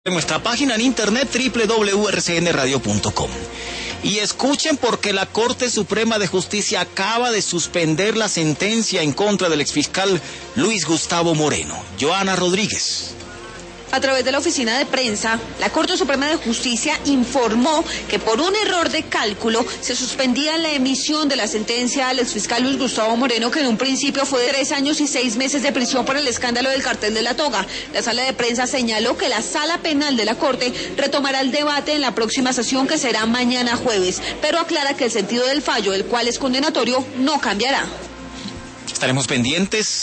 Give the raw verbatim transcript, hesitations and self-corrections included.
En nuestra página en internet doble u doble u doble u punto r c n radio punto com. Y escuchen porque la Corte Suprema de Justicia acaba de suspender la sentencia en contra del exfiscal Luis Gustavo Moreno. Joana Rodríguez. A través de la oficina de prensa, la Corte Suprema de Justicia informó que por un error de cálculo se suspendía la emisión de la sentencia al exfiscal Luis Gustavo Moreno, que en un principio fue de tres años y seis meses de prisión por el escándalo del cartel de la toga. La sala de prensa señaló que la sala penal de la Corte retomará el debate en la próxima sesión, que será mañana jueves, pero aclara que el sentido del fallo, el cual es condenatorio, no cambiará. Estaremos pendientes.